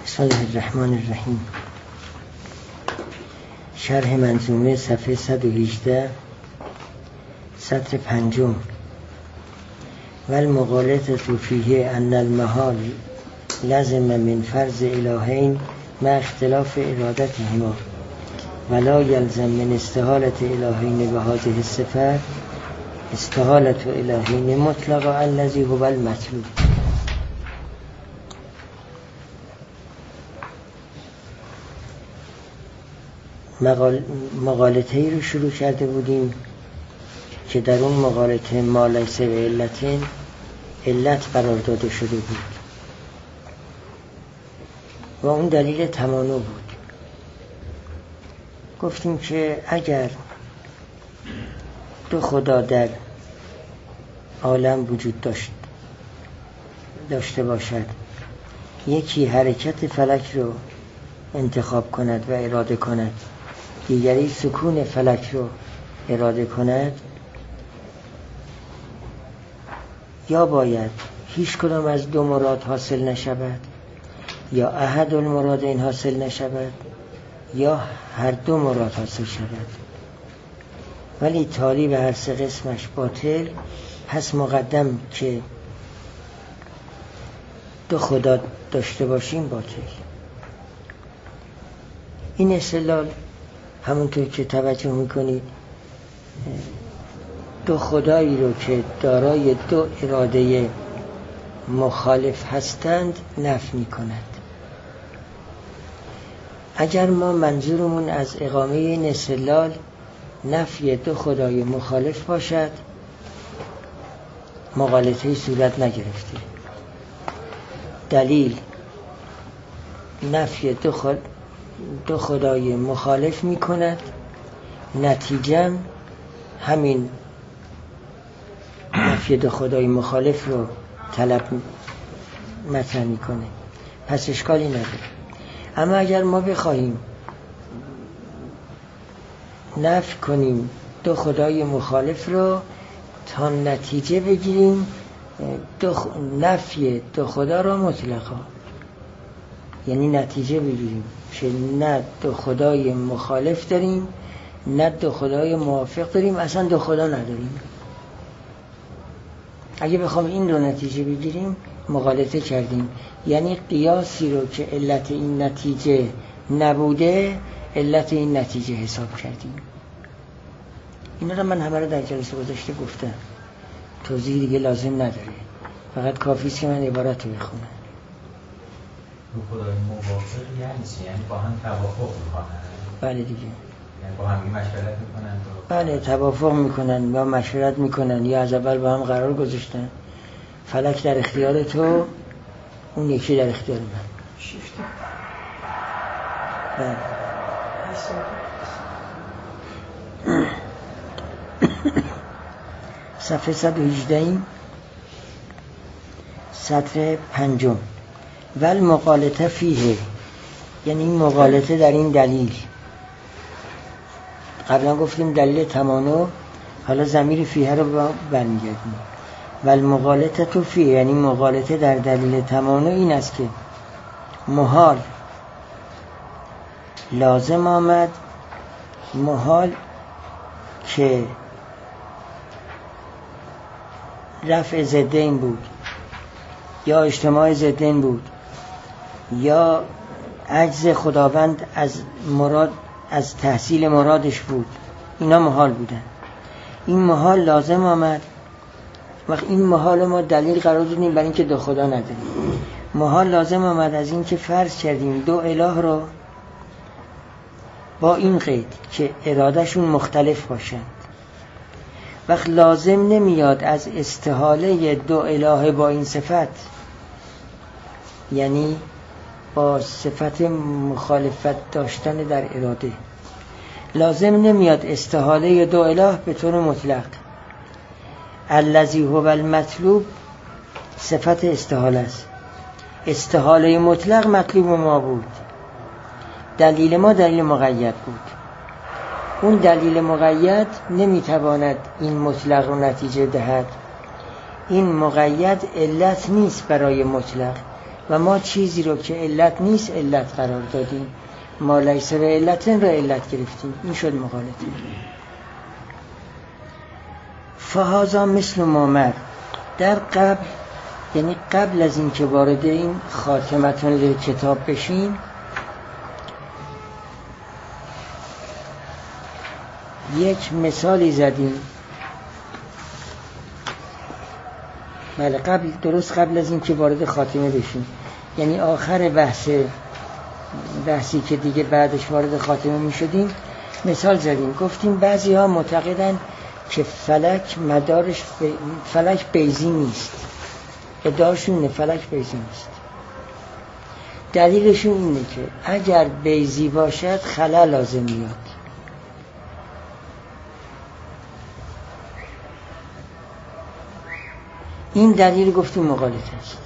بسم الله الرحمن الرحیم. شرح منظومه صفحه 118 سطر 5. والمغالطة فیه ان المحال لازم من فرض الهین مع اختلاف ارادتهما ولا یلزم من استحالة الهین بهذه الصفات استحالة الهین مطلقا الذی هو المطلوب. مغالطه ای رو شروع کرده بودیم که در اون مغالطه ما لیس به علتین علت قرار داده شده بود و اون دلیل تمانع بود. گفتیم که اگر دو خدا در عالم وجود داشته باشد، یکی حرکت فلک رو انتخاب کند و اراده کند، دیگری سکون فلک رو اراده کند، یا باید هیچ کدام از دو مراد حاصل نشود یا احد المرادین حاصل نشود یا هر دو مراد حاصل شود، ولی تالی به هر سه قسمش باطل. پس مقدم که دو خدا داشته باشیم باطل. این استدلال همونطور که توجه میکنید دو خدایی رو که دارای دو اراده مخالف هستند نفی میکند. اگر ما منظورمون از اقامه این استدلال نفی دو خدای مخالف باشد، مغالطه‌ای صورت نگرفته. دلیل نفی دو خدای مخالف می کند، نتیجه همین نفی دو خدای مخالف رو طلب مطرح می کنه، پس اشکالی نداره. اما اگر ما بخواهیم نفی کنیم دو خدای مخالف رو تا نتیجه بگیریم نفی دو خدا را مطلقا، یعنی نتیجه بگیریم که نه دو خدای مخالف داریم نه دو خدای موافق داریم، اصلا دو خدا نداریم. اگه بخوام این رو نتیجه بگیریم مغالطه کردیم، یعنی قیاسی رو که علت این نتیجه نبوده علت این نتیجه حساب کردیم. اینا رو من همه رو در جلسه گذشته گفتم، توضیح دیگه لازم نداره، فقط کافی است که من عبارت رو بخونم. دو خدای موافق یعنی چی؟ یعنی با هم توافق میکنن؟ بله دیگه، یعنی با هم مشورت میکنن؟ بله، توافق میکنن یا مشورت میکنن یا از اول با هم قرار گذاشتن فلک در اختیار تو، اون یکی در اختیار من. شیفته. بله. صفحه 118 سطر 5. والمغالطه فیه، یعنی این مغالطه در این دلیل. قبلا گفتیم دلیل تمانع، حالا ضمیر فیه رو برمیگردیم. والمغالطه تو فیه، یعنی مغالطه در دلیل تمانع این است که محال لازم آمد، محال که رفع ضدین بود یا اجتماع ضدین بود یا عجز خداوند از تحصیل مرادش بود، اینا محال بودن. این محال لازم آمد. وقت این محال ما دلیل قرار دادیم برای اینکه دو خدا نداریم. محال لازم آمد از اینکه فرض کردیم دو اله رو با این قید که ارادهشون مختلف باشند. وقت لازم نمیاد از استحاله دو اله با این صفت، یعنی با صفت مخالفت داشتن در اراده، لازم نمیاد استحاله دو اله به طور مطلق. الذی هو المطلوب صفت استحاله است. استحاله مطلق مطلوب ما بود، دلیل ما دلیل مقید بود. اون دلیل مقید نمیتواند این مطلق رو نتیجه دهد. این مقید علت نیست برای مطلق، و ما چیزی رو که علت نیست علت قرار دادیم، ما لیس به علتن رو علت گرفتیم. این شد مغالطه. فهذا مثل مامر در قبل، یعنی قبل از این که وارد این خاتمتون کتاب بشیم، یک مثالی زدیم. بله درست قبل از این که وارد خاتمه بشیم، یعنی آخر بحثی که دیگه بعدش وارد خاتمه می شدیم، مثال زدیم. گفتیم بعضی ها معتقدن که فلک بیضی نیست. ادعاشون فلک بیضی نیست. دلیلشون اینه که اگر بیضی باشد خلا لازم میاد. این دلیل گفتیم مغالطه است.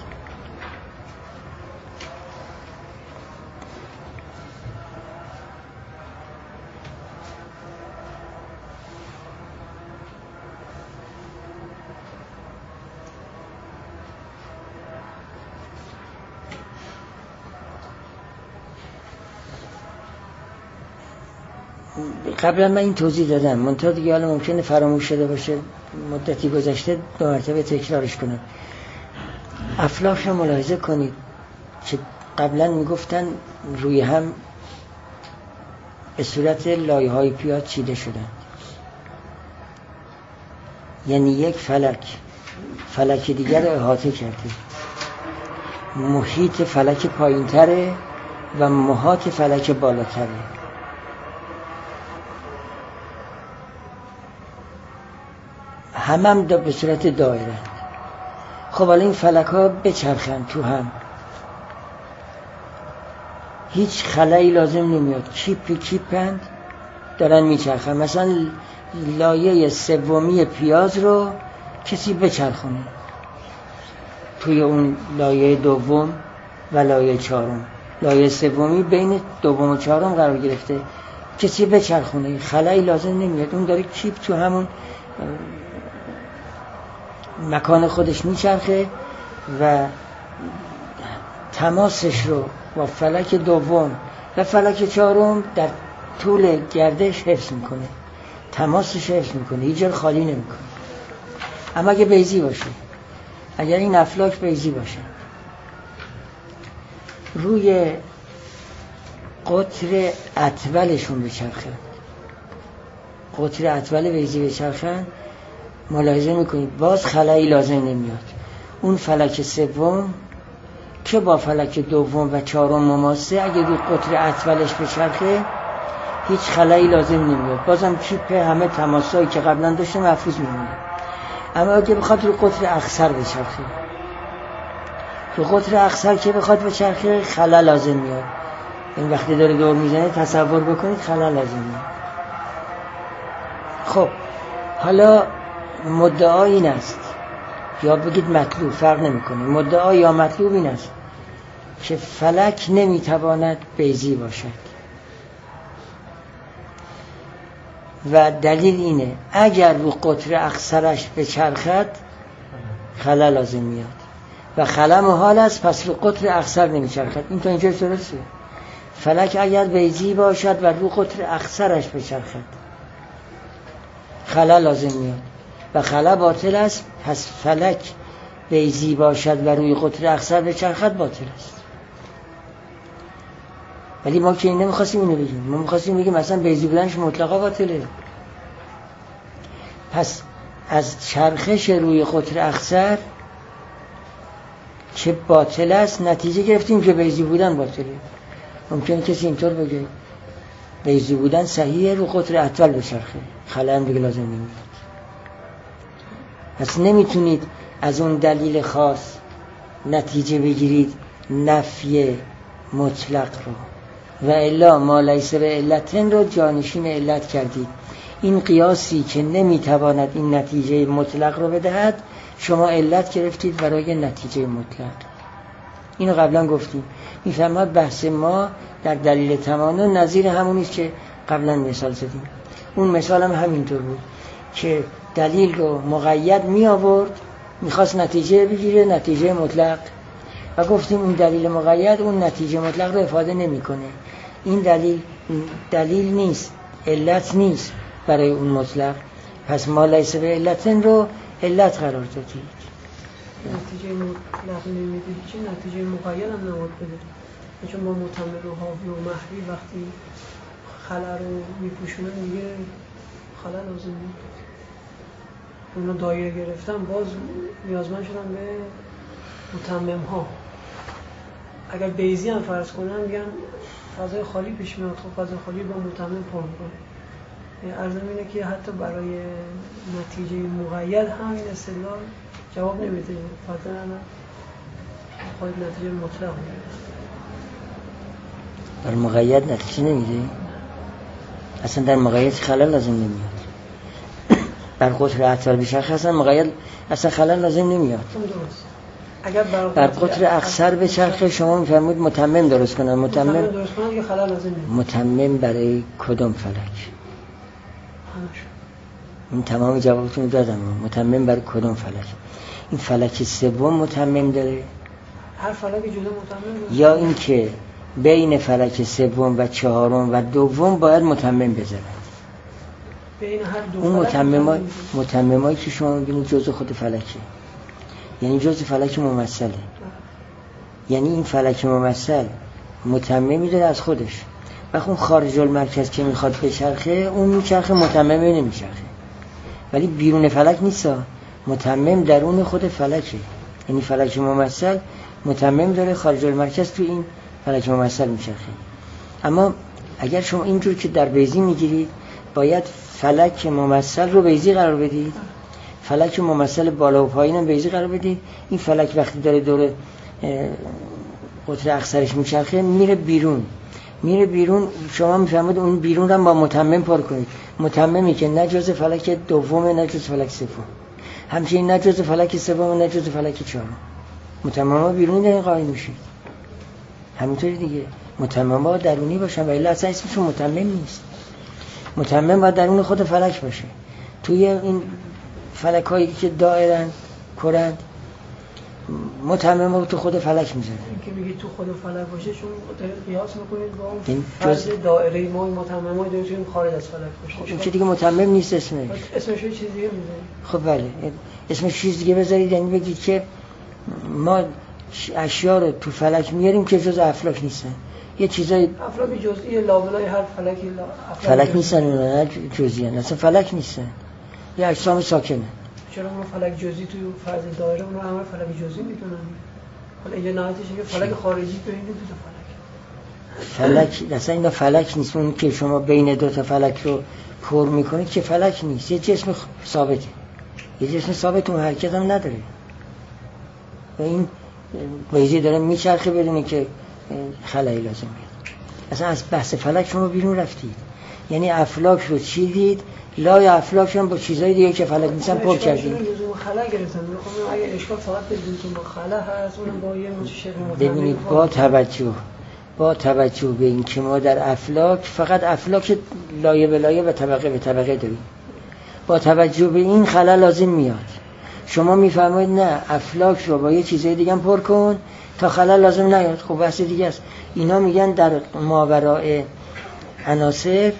قبلا من این توضیح دادم، منتها دیگه حالا ممکنه فراموش شده باشه، مدتی گذشته 2 مرتبه تکرارش کنم. افلاک رو ملاحظه کنید که قبلا میگفتن روی هم به صورت لایه‌های پیاز چیده شدن. یعنی یک فلک دیگر رو احاطه کرده. محیط فلک پایین‌تره و محاط فلک بالاتره. هم به صورت دایره. خب حالا این فلک ها بچرخن تو هم، هیچ خلایی لازم نمیاد. کیپند دارن میچرخن. مثلا لایه سومی پیاز رو کسی بچرخونه توی اون لایه دوم و لایه چهارم. لایه سومی بین دوم و چهارم قرار گرفته، کسی بچرخونه، خلایی لازم نمیاد. اون داره کیپ تو همون مکان خودش میچرخه و تماسش رو با فلک دوم و فلک چهارم در طول گردش حفظ میکنه. تماسش حفظ میکنه، هیچ جا خالی نمیکنه. اما اگه بیضی باشه، اگر این افلاک بیضی باشه، روی قطر اطولشون بچرخه، قطر اطول بیضی بچرخن، ملاحظه میکنید باز خلایی لازم نمیاد. اون فلک سوم که با فلک دوم و چهارم مماسه، اگه روی قطر اطولش بچرخه هیچ خلایی لازم نمیاد. بازم کیپ همه تماسایی که قبلا داشته محفوظ میمونه. اما اگه بخواد روی قطر اقصر بچرخه، روی قطر اقصر که بخواد بچرخه خلا لازم میاد. این وقتی داره دور میزنه تصور بکنید خلا لازم میاد. خب حالا مدعا این است، یا بگید مطلوب، فرق نمیکنه، مدعا یا مطلوب این است که فلک نمیتواند بیضی باشد و دلیل اینه اگر رو قطر اقصرش بچرخد خلا لازم میاد و خلا محال است، پس رو قطر اقصر نمیچرخد. این تا اینجا درسته. فلک اگر بیضی باشد و رو قطر اقصرش بچرخد خلا لازم میاد و خلا باطل است، پس فلک بیضی باشد و روی قطر اقصر بچرخد باطل است. ولی ما که این نمیخواستیم اینو بگیم، ما میخواستیم بگیم مثلا بیضی بودنش مطلقا باطله. پس از چرخش روی قطر اقصر که باطل است نتیجه گرفتیم که بیضی بودن باطله. ممکنه کسی اینطور بگه بیضی بودن صحیحه، رو قطر اطول بچرخه، خلا هم دیگه لازم نمیاد. پس نمیتونید از اون دلیل خاص نتیجه بگیرید نفی مطلق رو، و الا ما لیس به علتن رو جانشین علت کردید. این قیاسی که نمیتواند این نتیجه مطلق رو بدهد، شما علت گرفتید برای نتیجه مطلق. اینو قبلا گفتیم. میفهمد بحث ما در دلیل تمانع نظیر همونیست که قبلا مثال زدیم. اون مثال هم همینطور بود که دلیل رو مقید می آورد، میخواست نتیجه بگیره، نتیجه مطلق، و گفتیم این دلیل مقید اون نتیجه مطلق رو افاده نمیکنه. این دلیل نیست، علت نیست برای اون مطلق. پس ما لیس به علتن رو علت قرار دادید. نتیجه مطلق نمیدید چه نتیجه مقید هم نباید بده، چون با متمم و حاوی و محوی وقتی خلا رو میپوشونن دیگه خلا لازم نیست. اونا دایره گرفتن باز نیازمند شدن به متمم ها. اگر بیضی هم فرض کنن میگن فضای خالی پیش میاد، خب فضای خالی با متمم پر میکنه. عرضم اینه که حتی برای نتیجه مقید هم این استدلال جواب نمیده، فقط خود نتیجه مطلق میده. در مقید نتیجه نمیده، اصلا در مقید خلل لازم نمیاد. بر قطر اعتبار بشرخ اصلا مقید اصلا خلل لازم نمیاد. اگر بر قطر اکثر به چرخه شما میفرمایید متمم درست کنن. متمم درست کنن که خلل لازم نمیاد. متمم برای کدوم فلک؟ این تمام جوابتون رو دادم. متمم برای کدوم فلک؟ این فلک سوم متمم داره؟ هر فلک جدا متمم داره؟ یا این که بین فلک سوم و چهارم و دوم باید متمم بذارن؟ بین هر دو اون متممایی که شما می‌بینید جزء خود فلکه، یعنی جزء فلک ممثله. یعنی این فلک ممثل متممی داره از خودش، و اون خارج المرکز که میخواد بچرخه اون میچرخه، متممه نمیچرخه. ولی بیرون فلک نیست، متمم درون خود فلکه. یعنی فلک ممثل متمم داره، خارج المرکز تو این فلک ممثل میچرخه. اما اگر شما اینجور که در بیضی میگیرید باید فلک ممثل رو بیضی قرار بدید، فلک ممثل بالا و پایین هم بیضی قرار بدید. این فلک وقتی داره دور قطر اکثرش میچرخه میره بیرون، شما میفهمید اون بیرون رو با متمم پر کنید. متممی که نه جزء فلک دومه نه جزء فلک سوم، همچنین نه جزء فلک سوم نه جزء فلک چهارم. متمما بیرونی دارین قائل میشید. همینطوری دیگه متمما درونی باشن و الا اصلا اسمشون متمم نیست. متمم باید درون خود فلک باشه. توی این فلک هایی که دائرن کرند متمم رو تو خود فلک میزنه. این که میگی تو خود فلک باشه چون قیاس میکنید با اون فرض دائره ما متممای داریم خارج از فلک باشه. این که دیگه متمم نیست اسمش یه چیز دیگه میذارید. خب بله اسمش چیز دیگه بذارید، یعنی بگید که ما اشیا رو تو فلک میاریم که جز افلاک نیستن. یه چیزای افلاک جزئی لابلای هر فلکی فلک نیستن، اونا جزئی ان، اصلا فلک نیستن، یه اجسام ساکنه. چرا اون فلک جزئی تو فرض دایره اون رو همه فلک جزئی میدونن؟ حالا اینجا نهایتش که فلک خارجی بین دو تا فلک اصلا اینا فلک نیست. اون که شما بین دو تا فلک رو پر میکنید که فلک نیست، یه جسم ثابته. یه جسم ثابت اون حرکت هم نداره و این بیضی داره میچرخه بدونه که خلایی لازم بیاد. اصلا از بحث فلک شما بیرون رفتید. یعنی افلاک رو چیدید، لای افلاک هم با چیزای دیگه که فلک نیستن پر کردید. خلا گرفتن. خب اگه اشکال فقط بدون که با خلا هست اون با یه متشکل ببینید با توجه به این که ما در افلاک فقط افلاک لایه به لایه و طبقه به طبقه داریم، با توجه به این خلا لازم میاد. شما میفرمایید نه افلاک رو با یه چیزای دیگه هم پر کن تا خلا لازم نیاد. خب بحث دیگه است. اینا میگن در ماوراء عناصر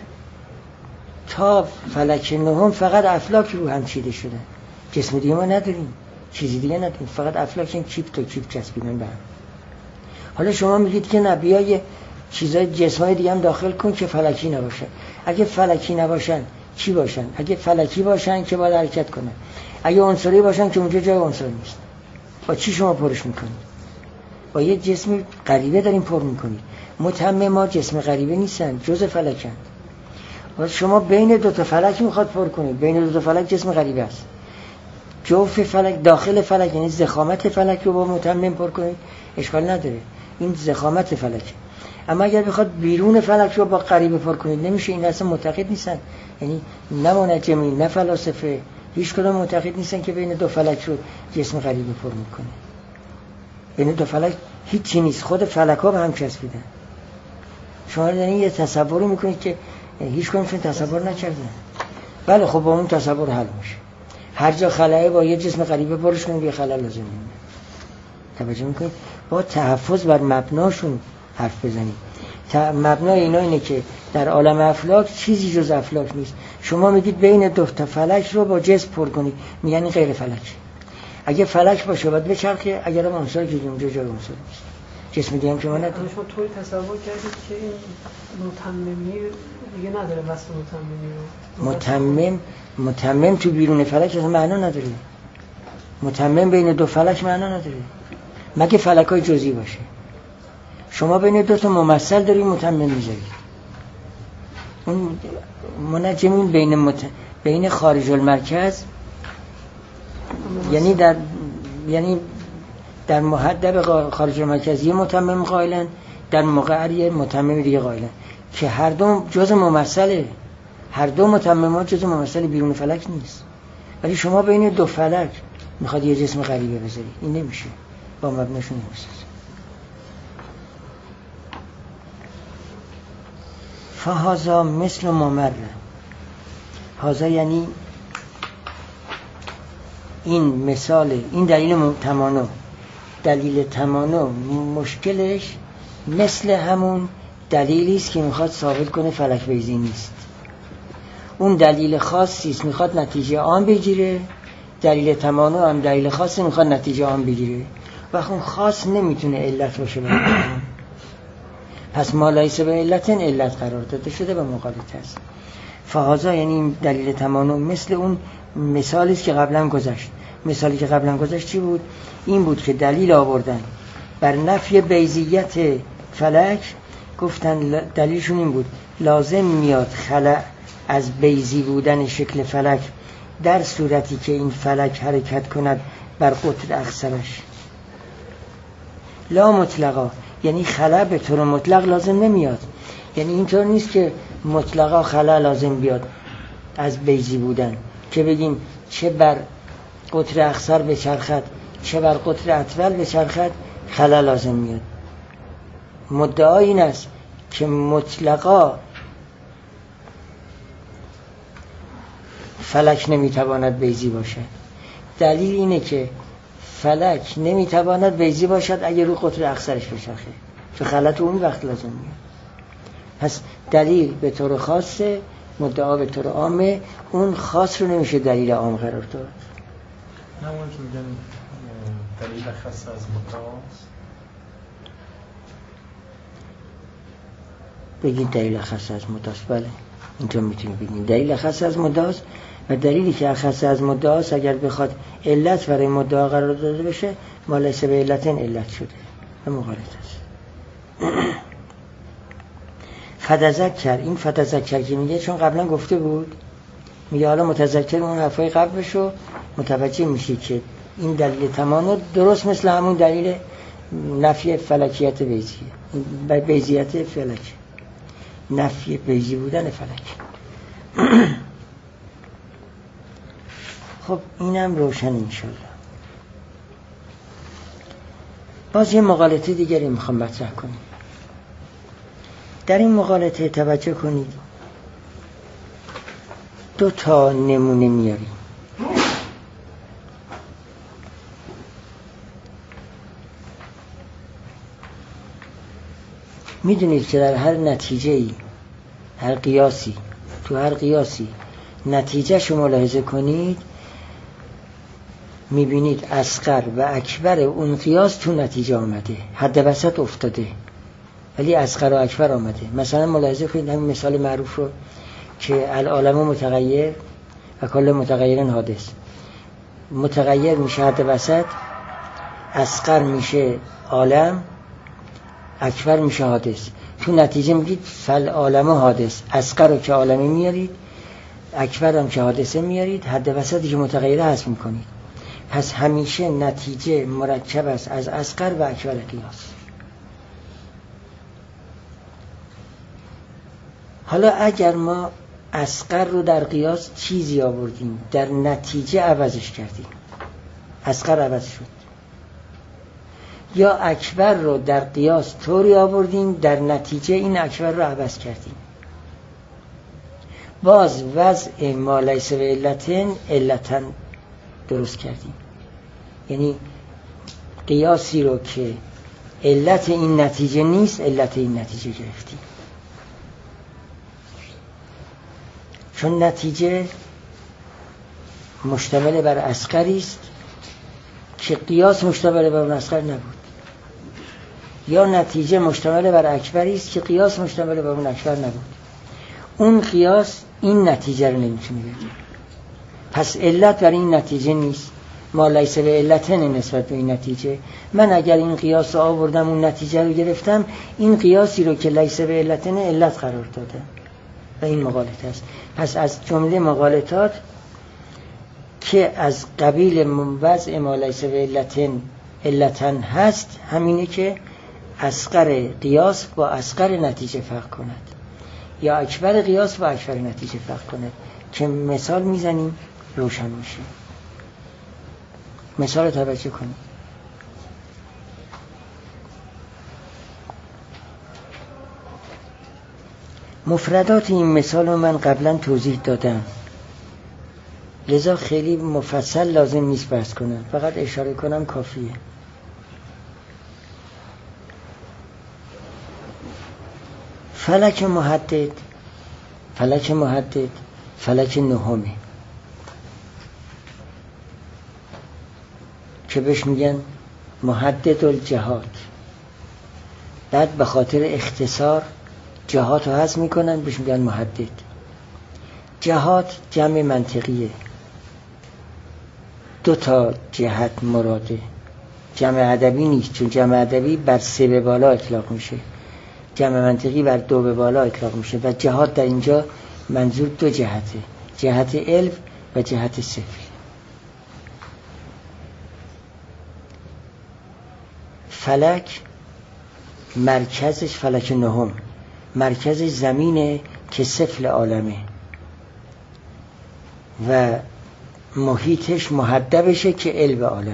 تا فلک نهم فقط افلاک رو هم چیده شده، جسم دیگه ما نداریم، چیزی دیگه نداریم، فقط افلاک این چیپ تا چیپ چسبیدن به هم. حالا شما میگید که نه بیا یه چیزای جسمای دیگه هم داخل کن که فلکی نباشه. اگه فلکی نباشن چی باشن؟ اگه فلکی باشن که باید حرکت کنن، اگه عنصری باشن که اونجا جای عنصر نیست. با چی شما پرش میکنید؟ با یه جسم غریبه داریم پر میکنید. متمما جسم غریبه نیستن، جزء فلکن. شما بین دو تا فلک میخواد پر کنید، بین دو تا فلک جسم غریبه است. جوف فلک داخل فلک یعنی ضخامت فلک رو با متمم پر کنید اشکال نداره، این ضخامت فلک. اما اگر بخواد بیرون فلک رو با غریبه پر کنید نمیشه. این اصلا معتقد نیستن، یعنی نه منجمی نه فلاسفه هیچ کدوم معتقد نیستن که بین دو فلک رو جسم غریبه پر میکنه. بین دو فلک هیچی نیست، خود فلک ها به هم چسبیدن. شما یعنی یه تصوری میکنید که هیچ کدومشون تصور نکردن. بله خب با اون تصور حل میشه. هر جا خلاه با یه جسم غریبه پرش کنید یه خلل لازم نمیاد. توجه میکنید؟ با تحفظ بر مبناشون حرف بزنید. مبنای اینا اینه که در عالم افلاک چیزی جز افلاک نیست. شما میگید بین دو تا فلک رو با جسم پر کنید، میگن این غیر فلک. اگه فلک باشه باید بچرخه، اگر هم عنصر که اونجا جای عنصر نیست. جسم دیگه هم که ما نداریم. شما طوری تصور کردید که این متممی دیگه نداره وصف متممی رو. متمم تو بیرون فلک اصلا معنا نداره. متمم بین دو فلک معنا نداره، مگه فلکای جزئی باشه. شما بین دو تا ممثل دارید متمم میذارید. اون منجمین بین خارج المرکز، یعنی در محدب خارج المرکز یه متمم قائلن، در مقعر یه متمم دیگه قائلن که هر دو جز ممثله. هر دو متممات جز ممثل بیرون فلک نیست. ولی شما بین دو فلک میخواد یه جسم غریبه بذارید، این نمیشه، با مبناشون نیست. فهذا مثل ممر. هذا یعنی این مثال، این دلیل تمانع. دلیل تمانع مشکلش مثل همون دلیلی است که میخواد ثابت کنه فلک بیضی نیست. اون دلیل خاصی است میخواد نتیجه عام بگیره، دلیل تمانع هم دلیل خاصی میخواد نتیجه عام بگیره. وقت اون خاص نمیتونه علت باشه پس ما لیس به علتن علت قرار داده شده و مقالطه است. فهذا یعنی این دلیل تمانع مثل اون مثالی است که قبلا گذشت. مثالی که قبلا گذشت چی بود؟ این بود که دلیل آوردن بر نفی بیضیت فلک، گفتن دلیلشون این بود لازم میاد خلأ از بیضی بودن شکل فلک در صورتی که این فلک حرکت کند بر قطر اخصرش. لا مطلقا، یعنی خلأ به طور مطلق لازم نمیاد. یعنی اینطور نیست که مطلقا خلأ لازم بیاد از بیضی بودن که بگیم چه بر قطر اخصر بچرخد چه بر قطر اطول بچرخد خلأ لازم میاد. مدعا این است که مطلقا فلک نمیتواند بیضی باشد. دلیل اینه که فلک نمیتواند بیضی باشد اگر رو قطر اخصرش بچرخه، تو خلأ تو اون وقت لازم میاد. پس دلیل به طور خاصه، مدعا به طور عامه. اون خاص رو نمیشه دلیل عام قرار داد. نه اون که میگن دلیل خاص از مدعاست. بگید دلیل خاص از مدعاست. بله اینطور میتونید بگید دلیل خاص از مدعاست. و دلیلی که خاص از مدعاست اگر بخواد علت برای مدعا قرار داده بشه ما لیس به علتن علت شده و مقالطه است. فتذکر، این فتذکر که میگه چون قبلا گفته بود، میگه حالا متذکر اون حرفای قبل بشو متوجه میشی که این دلیل تمانع درست مثل همون دلیل نفی فلکیت بیضیه، بیضیت فلک، نفی بیضی بودن فلک. خب اینم روشن انشالله. باز یه مقالطه دیگری میخوام مطرح کنیم. در این مقالطه توجه کنید، دو تا نمونه میاریم. میدونید که در هر نتیجه‌ای، هر قیاسی، تو هر قیاسی نتیجه شما ملاحظه کنید میبینید اصغر و اکبر اون قیاس تو نتیجه آمده، حد وسط افتاده ولی اصغر و اکبر آمده. مثلا ملاحظه کنید همین مثال معروف رو که العالم متغیر و کل متغیر حادث. متغیر میشه حد وسط، اصغر میشه عالم، اکبر میشه حادث. تو نتیجه میگید فالعالم حادث، اصغر رو که عالمی میارید، اکبر هم که حادثه میارید، حد وسطی که متغیره حذف میکنید. پس همیشه نتیجه مرکب است از اصغر و اکبر قیاس. حالا اگر ما اصغر رو در قیاس چیزی آوردیم، در نتیجه عوضش کردیم، اصغر عوض شد، یا اکبر رو در قیاس طوری آوردیم در نتیجه این اکبر رو عوض کردیم، باز وضع ما لیس به علتن درست کردیم. یعنی قیاسی رو که علت این نتیجه نیست علت این نتیجه گرفتیم. چون نتیجه مشتمل بر اصغری است که قیاس مشتمل بر اون اصغر نبود، یا نتیجه مشتمل بر اکبری است که قیاس مشتمل بر اون اکبر نبود. اون قیاس این نتیجه رو نمیتونه بگیره. پس علت بر این نتیجه نیست. ما لیس به علتن نسبت به این نتیجه. من اگر این قیاس رو آوردم اون نتیجه رو گرفتم، این قیاسی رو که لیس به علتن علت قرار دادم و این مغالطه است. پس از جمله مغالطات که از قبیل وضع ما لیس به علتن هست همینه که اصغر قیاس با اصغر نتیجه فرق کند یا اکبر قیاس با اکبر نتیجه فرق کند، که مثال میزنیم روشن میشه. مثال توجه کنید. مفردات این مثال رو من قبلا توضیح دادم، لذا خیلی مفصل لازم نیست بحث کنم، فقط اشاره کنم کافیه. فلک محدد فلک نهمه که بهش میگن محدد الجهات. بعد به خاطر اختصار جهات رو حذف میکنن بهش میگن محدد. جهات جمع منطقیه، 2 تا جهت مراده، جمع ادبی نیست، چون جمع ادبی بر 3 به بالا اطلاق میشه، جمع منطقی بر 2 به بالا اطلاق میشه و جهات در اینجا منظور 2 جهته، جهت علم و جهت سفل. فلک مرکزش فلک نهم، مرکزش زمینه که سفل عالمه و محیطش محدبشه که علم عالمه.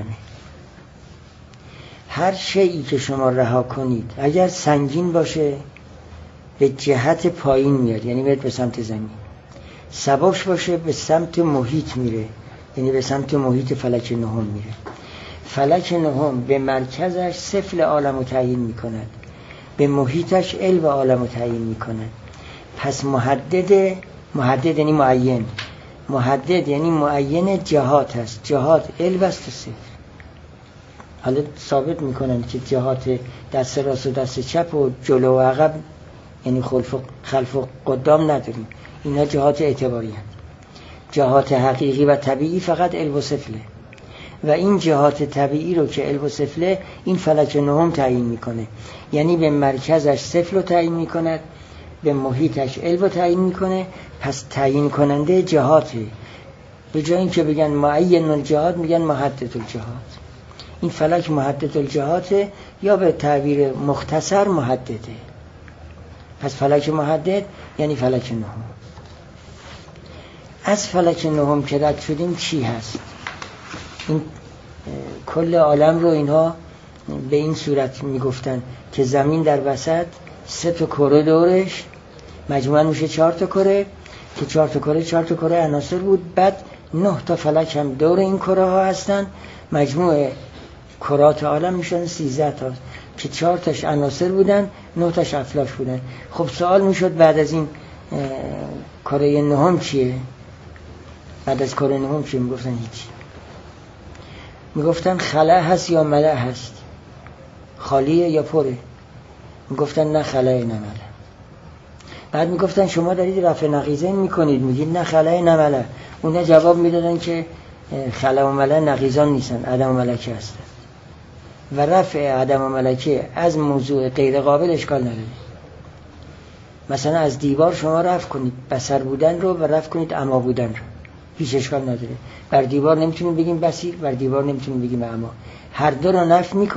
هر شیئی که شما رها کنید اگر سنگین باشه به جهت پایین میاد، یعنی میاد به سمت زمین. سبکش باشه به سمت محیط میره، یعنی به سمت محیط فلک نهم میره. فلک نهم به مرکزش سفل عالم رو تعیین میکند، به محیطش علم عالم رو تعیین میکند. پس محدد یعنی معین، محدد یعنی معین جهات هست. جهات علم است و سفل. حالا ثابت میکنن که جهات دست راست و دست چپ و جلو و عقب یعنی خلف و قدام نداریم، اینا جهات اعتباری هست. جهات حقیقی و طبیعی فقط علم و سفله و این جهات طبیعی رو که علم و سفله این فلک نهم تعیین میکنه، یعنی به مرکزش سفل رو تعیین میکند، به محیطش علم رو تعیین میکنه. پس تعیین کننده جهاته، به جای اینکه بگن معین الجهات میگن محدد الجهات. این فلک محدد الجهاته یا به تعبیر مختصر محدده. پس فلک محدد یعنی فلک نهم. از فلک نهم که رد شدیم چی هست؟ این کل عالم رو اینها به این صورت میگفتن که زمین در وسط، 3 تا کره دورش، مجموعاً میشه 4 تا کره که 4 تا کره عناصر بود. بعد 9 تا فلک هم دور این کره ها هستن، مجموع کرات عالم میشن 13 تا که 4 تاش عناصر بودن، 9 تاش افلاک بودن. خب سوال میشد بعد از این کره نهم چیه؟ بعد از کره نهم چیه؟ میگفتن هیچی. میگفتن خلا هست یا ملأ هست، خالیه یا پره؟ میگفتن نه خلا نه ملأ. بعد میگفتن شما دارید رفع نقیضین میکنید، میگید نه خلا نه ملأ. اونا جواب میدادن که خلا و ملأ نقیضان نیستن، عدم و ملکه هستن و رفع عدم و ملکه از موضوع غیر قابل اشکال نداره. مثلا از دیوار شما رفع کنید بصر بودن رو و رفع کنید عمی بودن رو، هیچ اشکال نداره. بر دیوار نمیتونیم بگیم بصیر، بر دیوار نمیتونیم بگیم عمی. هر دو رو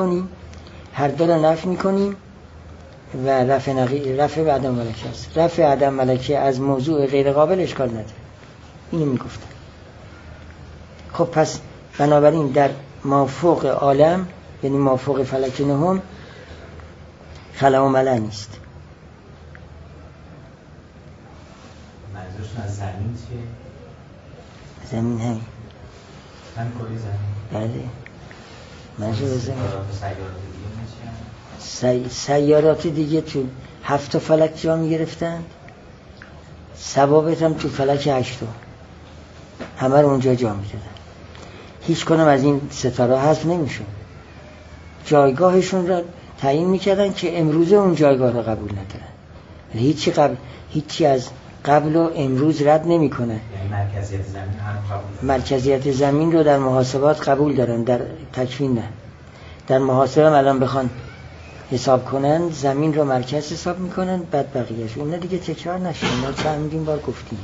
نفی میکنیم و رفع به عدم ملکه است. رفع عدم ملکه از موضوع غیر قابل اشکال نداره. اینو میگفتن. خب پس بنابراین در مافوق عالم یعنی مافوق فلک نهم خلا و ملأ نیست. منظورشون از زمین چیه؟ زمین همین کره زمین. بله. منظور سیارات دیگه تو 7 فلک جا میگرفتن، ثوابت هم تو فلک 8 همه رو اونجا جا میدادن. هیچ کنم از این ستاره حذف نمیشون، جایگاهشون رو تعیین میکردن که امروز اون جایگاه رو قبول ندارن. هیچی از قبل و امروز رد نمیکنه. یعنی مرکزیت زمین هم قبول؟ مرکزیت زمین رو در محاسبات قبول دارن، در تکوین نه. در محاسبه هم الان بخوان حساب کنن زمین رو مرکز حساب میکنن، بعد بقیهش اونا دیگه تکرار نشه، اونا چندین بار گفتیم.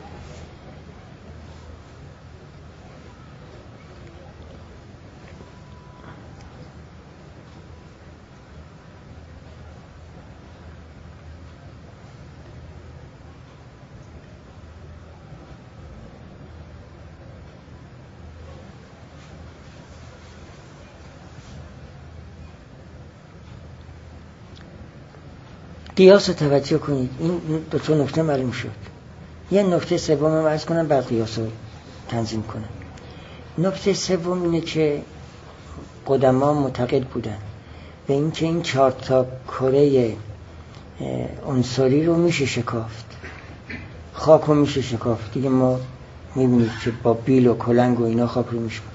قیاس رو توجه کنید، این 2 نکته معلوم شد. یه نکته سوم هم عرض کنم بعد قیاس رو تنظیم کنم. نکته سوم اینه که قدما معتقد بودن به این که این 4 کره عنصری رو میشه شکافت، خاک رو میشه شکافت دیگه. ما میبینید که با بیل و کلنگ و اینا خاک رو میشکافت.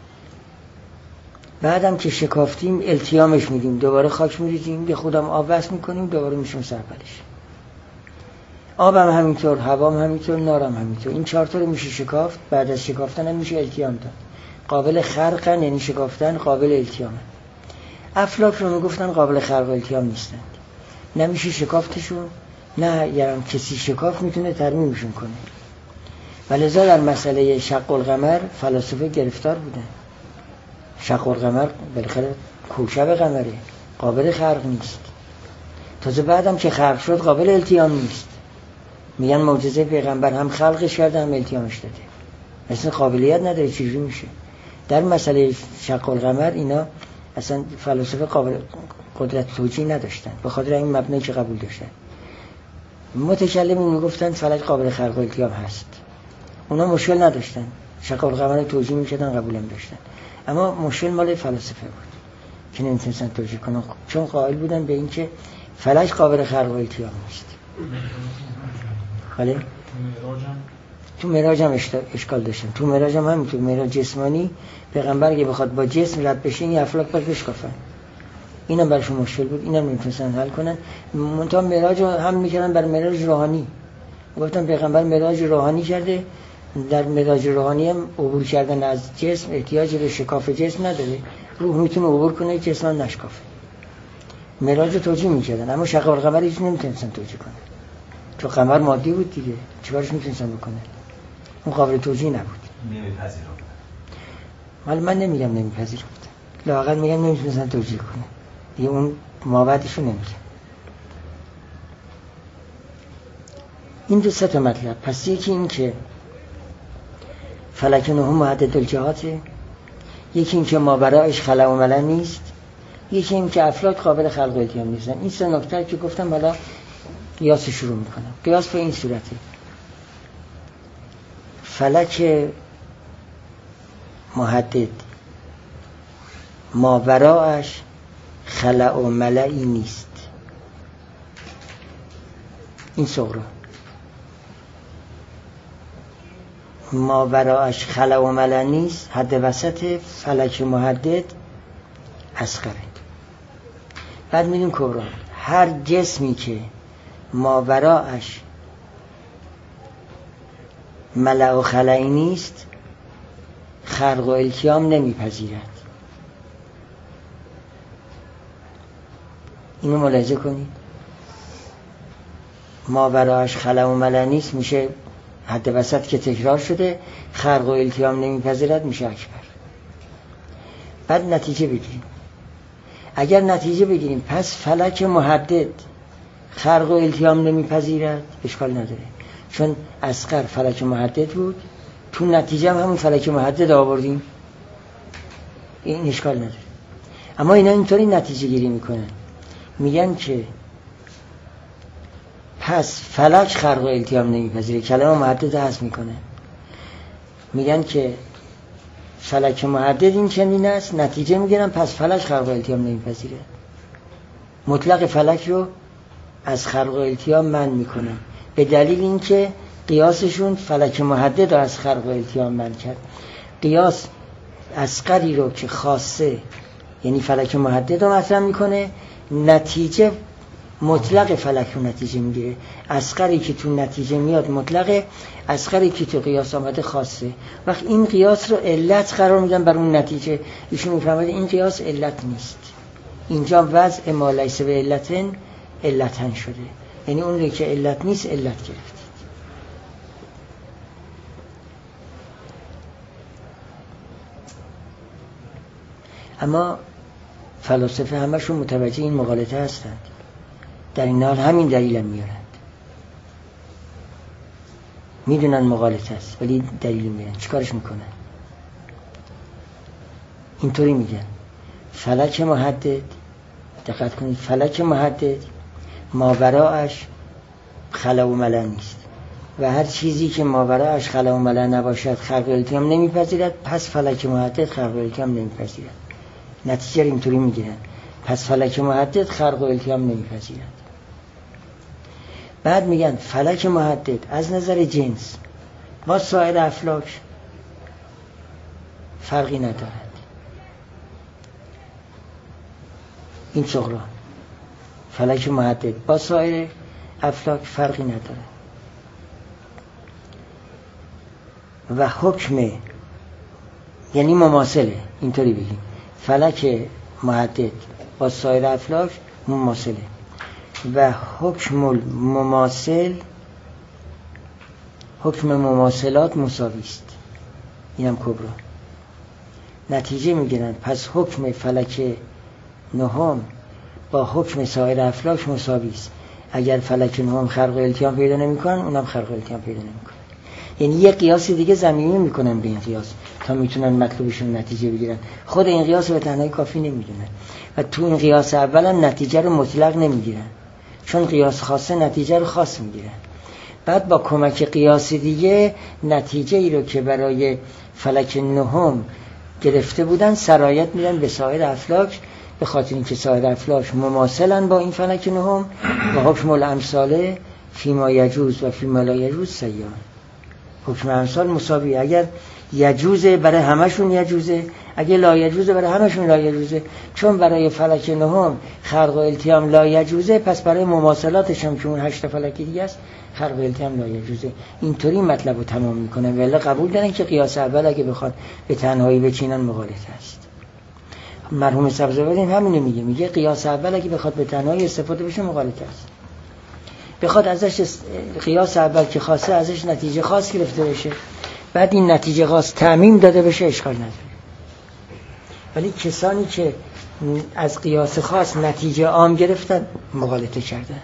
بعدم که شکافتیم التیامش میدیم، دوباره خاک میریزیم، به خودم آب وصل میکنیم، دوباره میشون سرپلش. آبم همینطور، هوام همینطور، نارم همینطور. این 4 رو میشه شکافت. بعد از شکافتن هم میشه التیام داد. قابل خرقن، یعنی شکافتن، قابل التیامه. افلاک رو میگفتن قابل خرق و التیام نیستند، نمیشه شکافتشون، نه یعنی کسی شکاف میتونه ترمیمشون کنه. ولذا در مسئله شق القمر فلاسفه گرفتار بودن. شق القمر بالاخره کوکب قمره، قابل خرق نیست. تازه بعدم که خرق شد قابل التیام نیست. میگن معجزه پیغمبر هم خلقش کرده هم التیامش داده، اصلا قابلیت نداره. چجوری میشه؟ در مسئله شق القمر اینا اصلا فلاسفه قابل قدرت توجیه نداشتن، به خاطر این مبنایی که قبول داشتن. متکلمین میگفتن فلک قابل خلق و التیام هست، اونا مشکل نداشتن، شق القمر رو توجیه میکردن، قبول هم داشتن. اما مشکل مال فلاسفه بود که نمیتونستن توجیه کنن، چون قائل بودن به این که فلک قابل خلق و التیام نیست. خاله تو معراج هم اشکال داشتن. تو معراج هم همینطور، معراج جسمانی پیغمبر اگه بخواد با جسم رد بشه این افلاک باید بشکافن، اینم براشون مشکل بود، اینم نمیتونستن حل کنن. منتها معراج هم میکردن بر معراج روحانی. گفتن پیغمبر معراج روحانی کرده، در معراج روحانی هم عبور کردن از جسم احتیاج به شکاف جسم نداره، روح میتونه عبور کنه، جسم هم نشکافه. معراج توجیه میکردن، اما شق القمر هیچ نمیتونستن توجیه کنن، چون قمر مادی بود دیگه، چیکارش میتونستن بکنن؟ اون قابل توجیه نبود. من نمیگم نمیپذیرفت، لااقل میگم نمیتونستن توجیه کنن دیگه، اون مابعدشو نمیگم. این 2 مطلب. پس یکی این که فلک نهم محدد الجهاته، یکی این که مابرایش خلا و ملا نیست، یکی این که افلاک قابل خلق و التیام نیستن. این 3 نکته که گفتم حالا قیاس شروع میکنم. قیاس به این صورته: فلک محدد ماورایش خلا و ملایی نیست. این صغرا. ماورایش خلا و ملا نیست، حد وسط فلک محدد اصغره. بعد میدون کبرا. هر جسمی که ماورایش ملا و خلایی نیست خلق و التیام نمیپذیرد. اینو ملاحظه کنید. ماورایش خلا و ملا نیست میشه حد وسط که تکرار شده، خلق و التیام نمیپذیرد میشه اکبر. بعد نتیجه بگیریم. اگر نتیجه بگیریم پس فلک محدد خلق و التیام نمیپذیرد، اشکال نداره، چون اصغر فلک محدد بود، تو نتیجه هم همون فلک محدد آوردیم، این اشکال نداره. اما اینا اینطوری نتیجه گیری میکنن، میگن که پس فلک خلق و التیام نمیپذیره، کلمه محدد حذف میکنه. میگن که فلک محدد این چنین است، نتیجه میگیرن پس فلک خلق و التیام نمیپذیره. مطلق فلک رو از خلق و التیام منع میکنن به دلیل اینکه قیاسشون فلک محدد رو از خلق و التیام منع کرد. قیاس اصغری رو که خاصه یعنی فلک محدد رو مطرح میکنه، نتیجه مطلق فلک رو نتیجه میگیره. اصغری که تو نتیجه میاد مطلقه، اصغری که تو قیاس آمده خاصه. وقت این قیاس رو علت قرار میدن بر اون نتیجه. ایشون میفهمه این قیاس علت نیست، اینجا وضع ما لیس به علتن علتن شده، یعنی اون رو که علت نیست علت گرفت. اما فلاسفه همشون متوجه این مغالطه هستند، در این حال همین دلیل هم میارند، میدونن مغالطه است ولی دلیل میارن. چیکارش میکنن؟ اینطوری میگن فلک محدد، دقت کنید، فلک محدد ماوراءش خلا و ملأ نیست و هر چیزی که ماوراءش خلا و ملأ نباشد خلق و التیام نمیپذیرد، پس فلک محدد خلق و التیام نمیپذیرد. نتیجه اینطوری میگیرن، پس فلک محدد خلق و التیام نمیپذیرد. بعد میگن فلک محدد از نظر جنس با سایر افلاک فرقی ندارد. این صغرا فلک محدد با سایر افلاک فرقی ندارد و حکم یعنی مماثله، اینطوری بگیم فلک محدد با سایر افلاک مماثله و حکم مماثل حکم مماثلات مساوی است. اینم کبرا. نتیجه میگیرن پس حکم فلک نهم با حکم سایر افلاک مساوی است. اگر فلک نهم خلق و التیام پیدا نمیکنن، اونم خلق و التیام پیدا نمیکنن. یعنی یه قیاس دیگه زمینی میکنن به این قیاس تا میتونن مطلوبشون نتیجه بگیرن. خود این قیاس به تنهایی کافی نمیدونن و تو این قیاس اول هم نتیجه رو مطلق نمیگیرن، چون قیاس خاصه نتیجه رو خاص میگیرن. بعد با کمک قیاس دیگه نتیجه ای رو که برای فلک نهم گرفته بودن سرایت میدن به سایر افلاک، به خاطر اینکه سایر افلاک مماثلن با این فلک نهم و حکم الامثال فیما یجوز و فیما لا یجوز سیان. حکم امثال مساوی، اگر یجوزه برای همشون یجوزه، اگر لا یجوزه برای همشون لا یجوزه. چون برای فلک نهم خلق و التیام لا یجوزه، پس برای مماثلاتش هم که اون 8 فلک دیگه است خلق و التیام لا یجوزه. اینطوری مطلب رو تمام میکنن ولی قبول دارن که قیاس اول اگه بخواد به تنهایی بچینن مغالطه است. مرحوم سبزواری همینو میگه قیاس اول اگه بخواد به تنهایی استفاده بشه مغالطه است. بخواد ازش قیاس اول که خاصه ازش نتیجه خاص گرفته بشه، بعد این نتیجه خاص تعمیم داده بشه اشکال نداره. ولی کسانی که از قیاس خاص نتیجه عام گرفتن مغالطه کردن.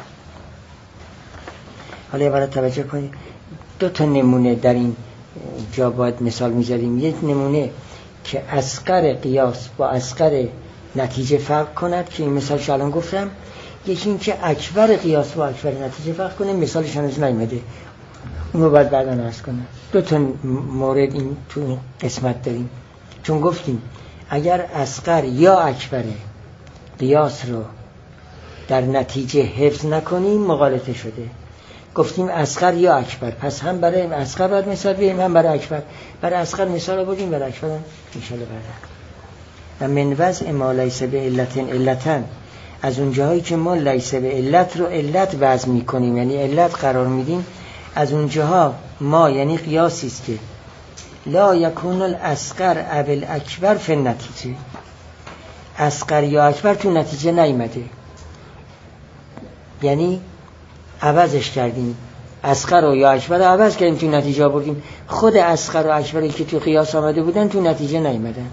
حالا برای توجه کنید 2 نمونه در این جا باید مثال میذاریم. یک نمونه که اصغر قیاس با اصغر نتیجه فرق کند که این مثالش الان گفتم. یکی این که اکبر قیاس با اکبر نتیجه فرق کنه، مثالش هنوز نیامده، اونو باید بعدا عرض کنم. 2 مورد این تو این قسمت داریم، چون گفتیم اگر اصغر یا اکبر قیاس رو در نتیجه حفظ نکنیم مغالطه شده. گفتیم اصغر یا اکبر، پس هم برای اصغر باید مثال بگیم هم برای اکبر. برای اصغر مثال رو بگیم، برای اکبر ان شاء الله بعدا. و من وضع ما لیس به علتن از اون جاهایی که ما لیس به علت رو علت وضع میکنیم، یعنی علت قرار میدیم، از اون جاها ما یعنی قیاسی است که لا یکون الاصغر او الاکبر فی النتیجه، اصغر یا اکبر تو نتیجه نیامده، یعنی عوضش کردیم، اصغر و یا اکبر رو عوض کردیم تو نتیجه آوردیم. خود اصغر و اکبری که تو قیاس آمده بودن تو نتیجه نیامدن.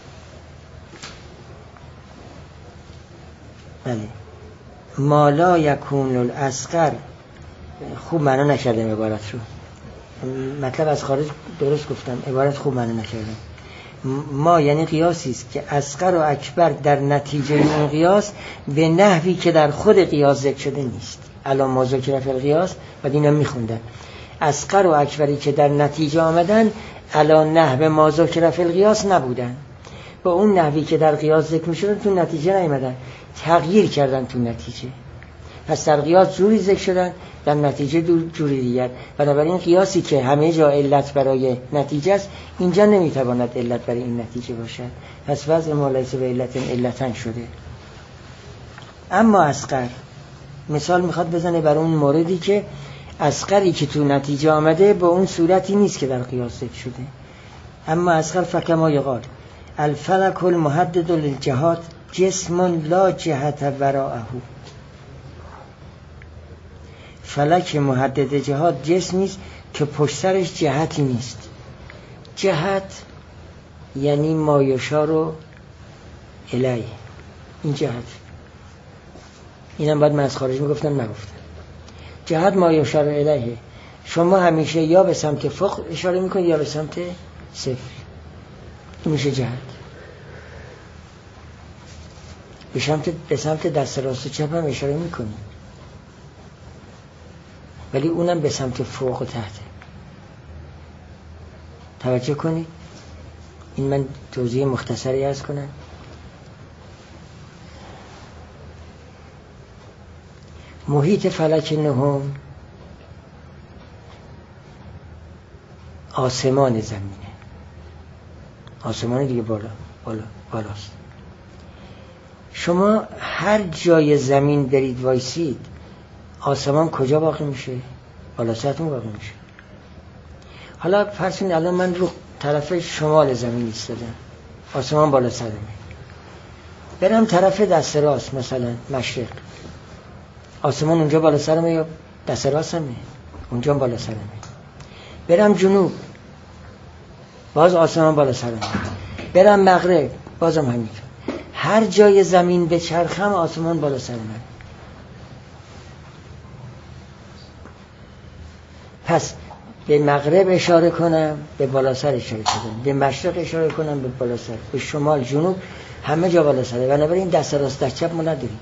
بله ما لا یکون الاصغر، خوب معنا نکردم عبارت رو، مطلب از خارج درست گفتم، عبارت خوب معنا نکردم. ما یعنی قیاسی است که اصغر و اکبر در نتیجه اون قیاس به نحوی که در خود قیاس ذکر شده نیست. الان ما ذکر فی القیاس بعد اینا میخوندن اصغر و اکبری که در نتیجه آمدن علا نحو ما ذکر فی القیاس نبودن، با اون نحوی که در قیاس ذکر می‌شدن تو نتیجه نیامدن، تغییر کردن تو نتیجه. پس در قیاس جوری ذکر شدن، در نتیجه جوری دیگر. بنابراین قیاسی که همه جا علت برای نتیجه است، اینجا نمیتواند علت برای این نتیجه باشد. پس وضع ما لیس به علت علتن شده. اما اصغر مثال میخواد بزنه بر اون موردی که اصغری که تو نتیجه آمده با اون صورتی نیست که در قیاس ذکر شده. اما اصغر فکما یقال الفلک المحدد للجهات جسم لا جهت وراءه. فلک محدد جهات جسمی است که پشت سرش جهتی نیست. جهت یعنی ما یشار الیه، این جهت. اینم باید من از خارج میگفتم نگفتم. جهت ما یشار الیه، شما همیشه یا به سمت فوق اشاره میکنید یا به سمت صفر، این میشه جهت. به سمت دست راست و چپ هم اشاره میکنید، ولی اونم به سمت فوق و تحته. توجه کنید. این من توضیح مختصری عرض کنم. محیط فلک نهم آسمان زمینه. آسمان دیگه بالاست. شما هر جای زمین برید وایسید، آسمان کجا واقع میشه؟ بالا سرتون واقع میشه. حالا فرض کنید الان من رو طرف شمال زمین ایستادم، آسمان بالا سرمه. برم طرف دست راست، مثلا مشرق، آسمان اونجا بالا سرمه یا دست راستمه؟ اونجا بالا سرمه. برم جنوب، باز آسمان بالا سرمه. برم مغرب، بازم همینطور. هر جای زمین به چرخم آسمان بالا سرمه. پس به مغرب اشاره کنم به بالا سر اشاره کنم، به مشرق اشاره کنم به بالا سر، به شمال جنوب همه جا بالا سره. بنابراین دست راست دست چپ ما نداریم.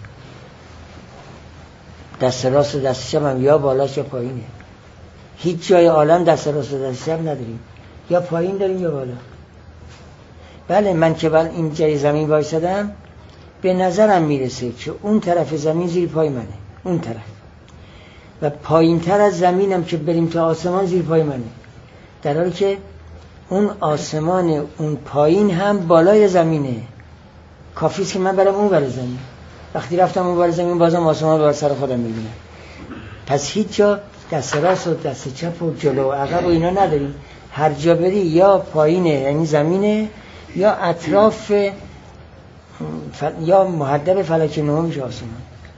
دست راست و دست چپ هم یا بالاست یا پایینه. هیچ جای عالم دست راست و دست چپ نداریم، یا پایین داریم یا بالا. بله من که بر این جای زمین وایسادم به نظرم میرسه که اون طرف زمین زیر پای منه، اون طرف، و پایین تر از زمینم که بریم تا آسمان زیر پای منه، در حالی که اون آسمان اون پایین هم بالای زمینه. کافیست که من برم اون بر زمین. وقتی رفتم اون بر زمین بازم آسمان بر سر خودم میبینم. پس هیچ جا دست راست و دست چپ و جلو و عقب و اینا نداریم. هر جا بری یا پایینه یعنی زمینه، یا اطراف یا محدب فلک نهم میشه آسمان.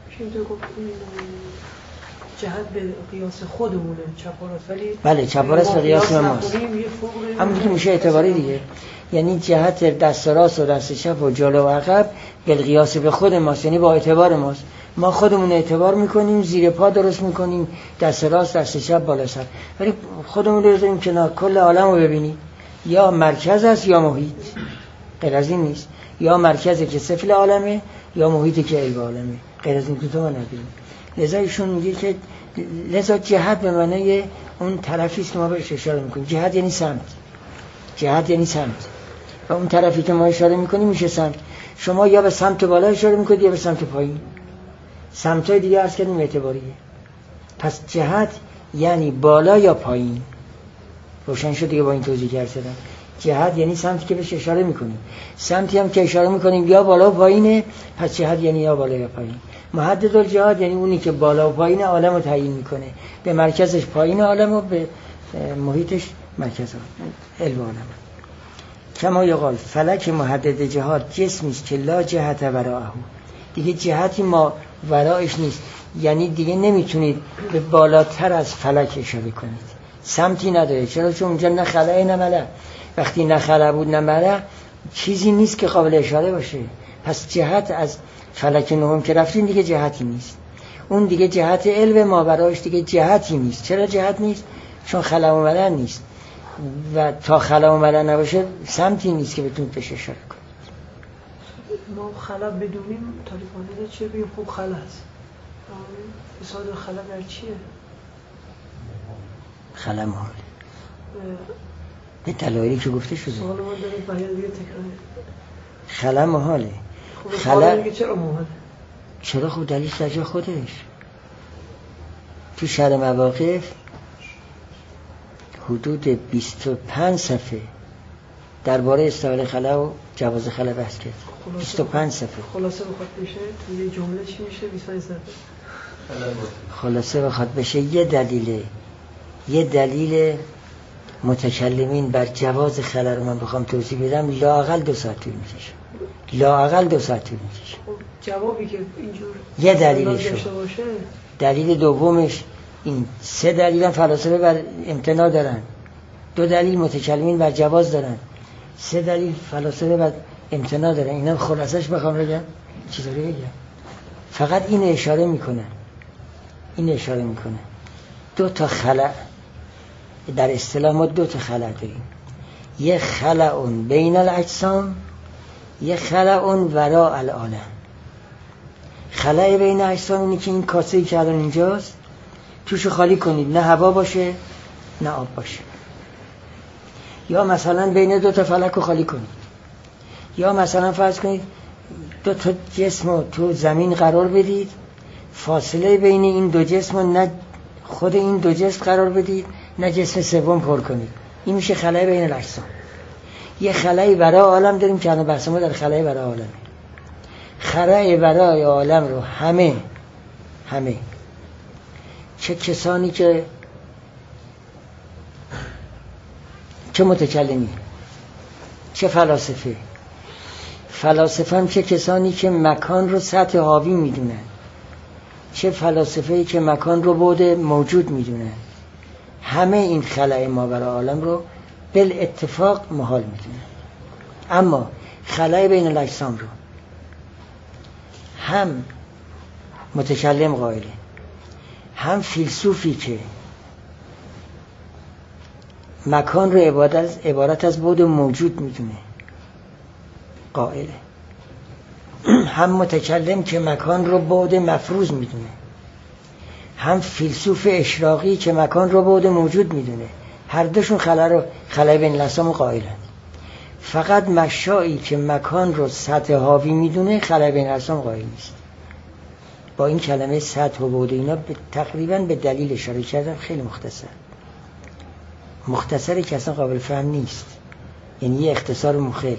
جهت به قیاس خودمونه چپ و راست، ولی بله چپ و راست به قیاس ماست. همون که میشه اعتباری دیگه. یعنی جهت دست راست و دست چپ و جلو و عقب به قیاس به خود ماست، یعنی با اعتبار ماست. ما خودمون اعتبار میکنیم، زیر پا درست میکنیم، دست راست دست چپ بالا سر، ولی خودمون رو بذاریم کنار. کل عالم رو ببینید، یا مرکز است یا محیط، غیر از این نیست. یا مرکزی که سفل عالمه یا محیطی که علو عالمه، غیر از این دو تا ما نداریم. لذا ایشون میگه که لذا جهت به معنی اون طرفی است که ما بهش اشاره میکنیم. جهت یعنی سمت، جهت یعنی سمت، و اون طرفی که ما اشاره میکنیم میشه سمت. شما یا به سمت بالا اشاره میکنید یا به سمت پایین. سمتای دیگه عرض کردیم اعتباریه. پس جهت یعنی بالا یا پایین. روشن شد دیگه با این توضیح کردم. جهت یعنی سمتی که بهش اشاره میکنیم. سمتی هم که اشاره میکنیم یا بالا و پایینه، پس جهت یعنی یا بالا یا پایین. محدد الجهات یعنی اونی که بالا و پایین عالم رو تعیین میکنه، به مرکزش پایین عالم و به محیطش مرکز علم عالم. کما یقال فلک محدد جهات جسمی است که لا جهت وراءه. دیگه جهتی ما ورایش نیست، یعنی دیگه نمیتونید به بالاتر از فلک اشاره کنید. سمتی نداره. چرا؟ چون اونجا نه خلأ نه ملأ. وقتی نه خلأ بود نه ملأ، چیزی نیست که قابل اشاره باشه. پس جهت از فلک نهم که رفتین دیگه جهتی نیست. اون دیگه جهت علم ما برایش دیگه جهتی نیست. چرا جهت نیست؟ چون خلأ و ملأ نیست، و تا خلأ و ملأ نباشه سمتی نیست که بتونید بهش اشاره کنید. ما خلأ بدونیم طریقانه چه بیم؟ خوب خلأ است. فساد خلأ در چیه؟ خلأ محال. به دلایلی که گفته شده. سوال ما دارید بیان دیگه تکرار. خلا محاله. خلا دیگه چرا محاله؟ چرا؟ خود دلیلش در جای خودش. تو شرح مواقف حدود 25 صفحه درباره استعمال خلا و جواز خلا بحث کرد. 25 صفحه. خلاصه بخواد بشه تو یه جمله چی میشه 25 صفحه؟ خلاصه بخواد بشه یه دلیل متکلمین بر جواز خلا رو من بخوام توضیح بدم لااقل 2 ساعت طول میکشه. لااقل 2 ساعت طول میکشه. جوابی که اینجور یه دلیلش باشه. دلیل دومش این 3 دلیل فلاسفه بر امتناع دارن. 2 دلیل متکلمین بر جواز دارن. 3 دلیل فلاسفه بر امتناع دارن. اینا خلاصش بخوام بگم چیزایی بگم. فقط این اشاره میکنه. 2 تا خلأ در اصطلاح ما 2 تا خلأ داریم. یه خلأ بین الاجسام، یه خلأ وراء العالم. خلأ بین اجسام اینه که این کاسه‌ای که الان اینجاست توش خالی کنید، نه هوا باشه نه آب باشه. یا مثلا بین 2 تا فلک رو خالی کنید. یا مثلا فرض کنید 2 تا جسم رو تو زمین قرار بدید، فاصله بین این 2 جسم رو نه خود این 2 جسم قرار بدید نه جسم سوم پر کنید. این میشه خلأ بین الاجسام. یه خلأ ورای عالم داریم که الان بحث ما در خلأ ورای عالم. خلأ ورای عالم رو همه چه کسانی که چه متکلمی چه فلاسفه هم چه کسانی که مکان رو سطح حاوی میدونن، چه فلاسفه‌ای که مکان رو بعد موجود میدونن، همه این خلأ ماورای عالم رو بالاتفاق محال میدونن. اما خلأ بین الاجسام رو هم متکلم قائله، هم فیلسوفی که مکان رو عبارت از بعد موجود میدونه قائله، هم متکلم که مکان رو بعد مفروض میدونه، هم فیلسوف اشراقی که مکان رو بعد موجود میدونه. هر دوشون خلأ بین الاجسام قائلن. فقط مشایی که مکان رو سطح حاوی میدونه خلأ بین الاجسام قائل نیست. با این کلمه سطح و بعد اینا تقریبا به دلیل اشاره کردم. خیلی مختصری که اصلا قابل فهم نیست، یعنی یه اختصار مخل.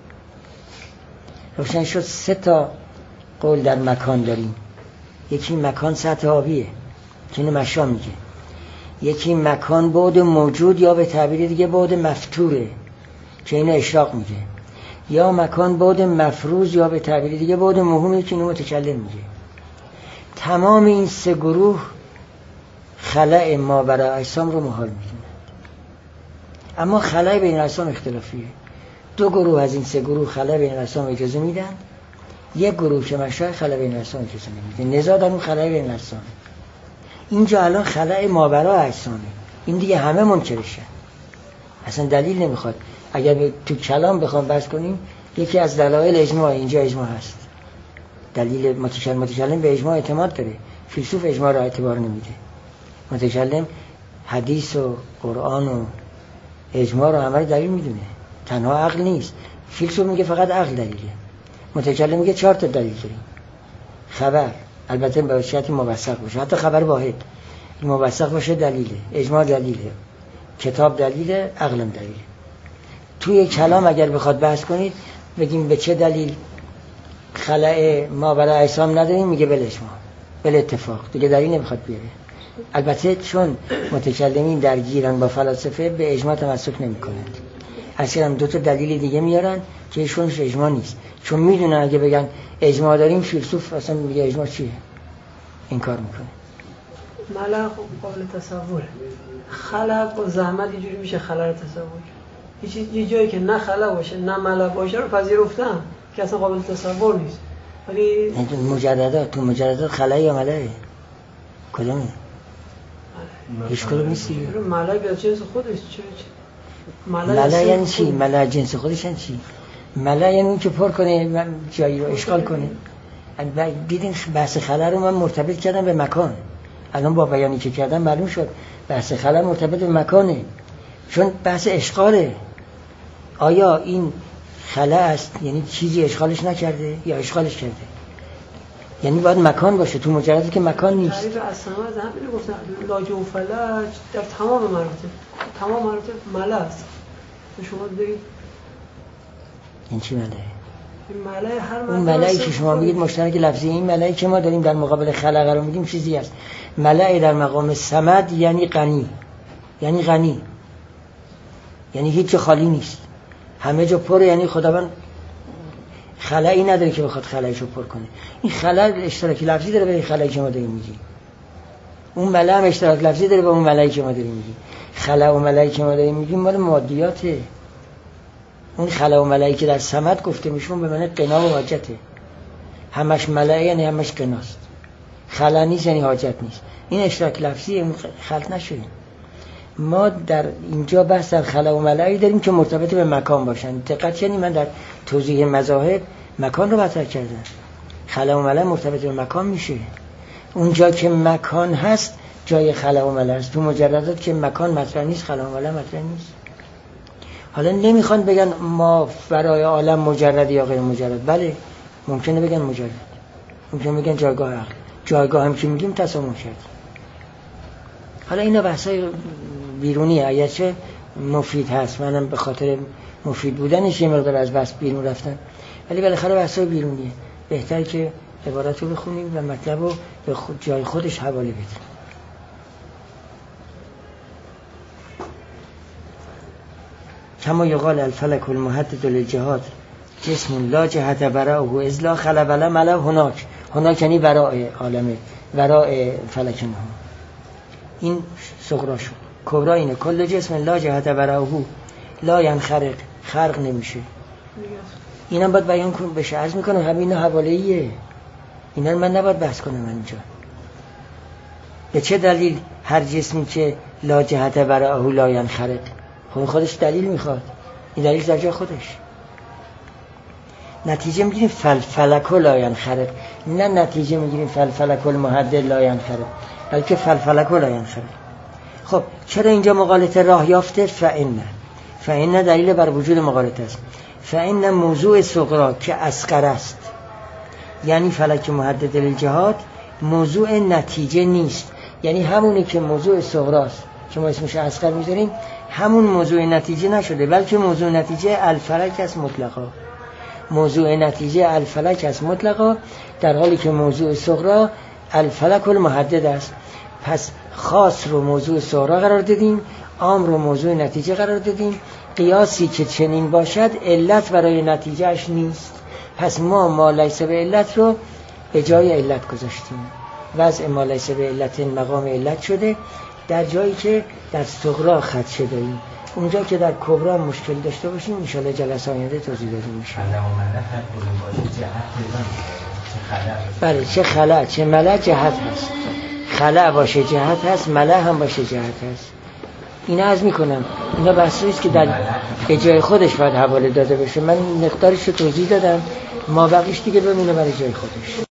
روشن شد 3 تا قول در مکان داریم. یکی مکان سطح حاویه که اینو مشا میگه، یکی مکان بعد موجود یا به تعبیر دیگه بعد مفتوره که اینو اشراق میگه، یا مکان بعد مفروض یا به تعبیر دیگه بعد موهومی که اینو متکلم میگه. تمام این 3 گروه خلأ ماورای اجسام رو محال میدونن. اما خلأ بین الاجسام اختلافیه. 2 گروه از این 3 گروه خلأ بین الاجسام اجازه میدن، یک گروه که مشای خلأ بین الاجسام اجازه نمیده. نزاع در اون خلأ بین الاجسام. اینجا الان خلأ ماورای اجسامه، این دیگه همه منکرشه، اصلا دلیل نمیخواد. اگر تو کلام بخوام بحث کنیم، یکی از دلایل اجماع اینجا اجماع هست. دلیل متکلم به اجماع اعتماد داره، فیلسوف اجماع را اعتبار نمیده. متکلم حدیث و قرآن و اجماع رو همه دلیل میدونه، تنها عقل نیست. فیلسوف میگه فقط عقل دلیله، متکلم میگه 4 تا دلیل داریم. خبر البته به شرطی موثق باشه، حتی خبر واحد موثق باشه دلیله، اجماع دلیله، کتاب دلیله، عقلم دلیله. توی کلام اگر بخواد بحث کنید بگیم به چه دلیل خلأ ماورای اجسام نداریم، میگه بالاجماع، بالاتفاق، دیگه دلیل نمیخواد بیاره. البته چون متکلمین درگیرن با فلاسفه به اجماع تمسک نمیکنند، اصلا 2 تا دلیل دیگه میارن که ایشونش اجماع نیست، چون میدونن اگه بگن اجماع داریم فیلسوف اصلا میگه اجماع چیه، این کار میکنه. ملأ قابل تصوره، خلأ با زحمت اینجوری میشه خلأ رو تصور. یه جایی که نه خلأ باشه نه ملأ باشه رو پذیرفتم که اصلا قابل تصور نیست. ولی تو مجردات خلأ یا ملأ کدومه؟ هیچ کدوم نیست. ملأ به جنس خودش ملأ یعنی چی؟ ملأ جنس خودش یعنی چی؟ ملأ یعنی اون که پر کنه جایی رو اشغال کنه. دیدین بحث خلأ رو من مرتبط کردم به مکان. الان با بیانی که کردم معلوم شد بحث خلأ مرتبط به مکانه. چون بحث اشغاله. آیا این خلا است یعنی چیزی اشغالش نکرده یا اشغالش کرده؟ یعنی باید مکان باشه، تو مجردی که مکان نیست. تعریف از سماع از همین گفتن لاجه و فلج در تمام مراتب ملأ است. شما بگید این چی ملأه؟ این ملأ هر اون ملأی که شما میگید مشترک لفظی، این ملأی که ما داریم در مقابل خلا قرار میدیم چیزی است. ملأ در مقام صمد یعنی غنی، یعنی هیچ خالی نیست، همه جا پر، یعنی خداوند خلایی نداره که بخواد خلایشو پر کنه. این خلا اشتراکی لفظی داره به این خلایی که ما داریم میگیم. اون ملأ هم اشتراک لفظی داره با اون ملایی که ما داریم میگیم. خلا و ملایی که ما داریم میگیم مال مادیاته. اون خلا و ملایی که در صمد گفته میشون به معنی غنا و حاجته. همش ملأ یعنی همش غناست. خلا نیست یعنی حاجت نیست. این اشتراک لفظی اون خلط نشه. ما در اینجا بحث در خلا و ملایی داریم که مرتبط به مکان باشن. دقت کنید من در توضیح مذاهب مکان رو مطرح کردم. خلا و ملأ مرتبط به مکان میشه. اونجا که مکان هست جای خلا و ملأ است. تو مجردات که مکان مطرح نیست خلا و ملأ مطرح نیست. حالا نمیخوان بگن ما برای عالم مجرد یا غیر مجرد. بله ممکنه بگن مجرد، ممکنه بگن جایگاه عقل. جایگاه هم که میگیم تسامح کرد. حالا اینا بحثای بیرونیه، اگرچه مفید هست، منم به خاطر مفید بودنش یه مقدار از بحث بیرون رفتم، ولی بالاخره بحثای بیرونیه. بهتر که عبارت رو بخونیم و مطلب رو به جای خودش حواله بدیم. کما یقال الفلک المحدد للجهات جسم لا جهت براه اذ لا خلا ولا ملأ هناک یعنی برای عالمه، برای فلک ما. این صغرا شد. کبرا اینه کل جسم لا جهت براه لا ینخرق، خرق نمیشه. اینا باید بیان کنم بشه. عرض میکنم همین حواله‌ایه، اینا من نباید بحث کنم اینجا. به چه دلیل هر جسمی که لا جهت براه لا ینخرق؟ خودش دلیل میخواد، این دلیل در جای خودش. نتیجه میگیریم فلفلک لا ینخرق، نه نتیجه میگیریم فلفلک المحدد لا ینخرق، بلکه فلفلک لا ینخرق. خب چرا اینجا مغالطه راه یافته؟ فإن دلیل بر وجود مغالطه است. فإن موضوع صغرا که اصغر است، یعنی فلک محدد للجهات، موضوع نتیجه نیست. یعنی همونی که موضوع صغراست که ما اسمش اصغر میذاریم، همون موضوع نتیجه نشده، بلکه موضوع نتیجه الفلک است مطلقا. موضوع نتیجه الفلک است مطلقا، در حالی که موضوع صغرا الفلک المحدد است. پس خاص رو موضوع صغرا قرار دادیم، عام رو موضوع نتیجه قرار دادیم. قیاسی که چنین باشد علت برای نتیجهش نیست. پس ما لیس به علت رو به جای علت گذاشتیم. وضع ما لیس به علت مقام علت شده، در جایی که در صغرا خط شده ایم. اونجا که در کبرا مشکل داشته باشیم انشاءالله جلسه آینده توضیح داده میشه. بله چه خلا چه ملأ جهت هست. خلا باشه جهت هست، ملأ هم باشه جهت هست. اینا عرض میکنم اینا بحثی است که در به جای خودش باید حواله داده بشه. من مقدارش رو توضیح دادم، ما بقیش دیگه بمونه برای جای خودش.